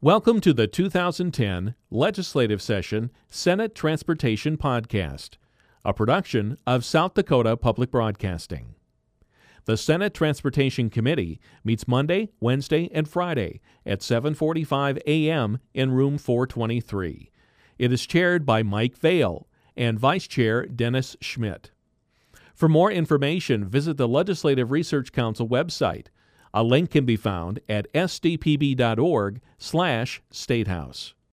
Welcome to the 2010 Legislative Session Senate Transportation Podcast, a production of South Dakota Public Broadcasting. The Senate Transportation Committee meets Monday, Wednesday, and Friday at 7:45 a.m. in Room 423. It is chaired by Mike Vale and Vice Chair Dennis Schmidt. For more information, visit the Legislative Research Council website. A link can be found at sdpb.org/statehouse.